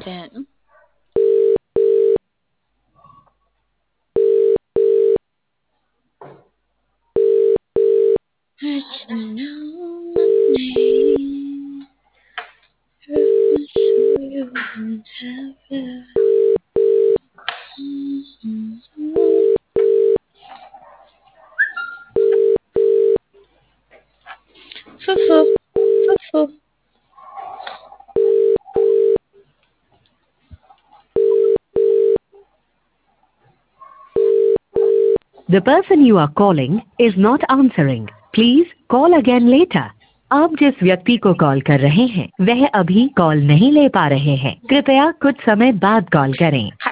second. Let you know my name. So you won't have it. Foo-foo. Foo-foo. The person you are calling is not answering. Please call again later. आप जिस व्यक्ति को call कर रहे हैं वह अभी कॉल नहीं ले पा रहे हैं। कृपया कुछ समय बाद कॉल करें।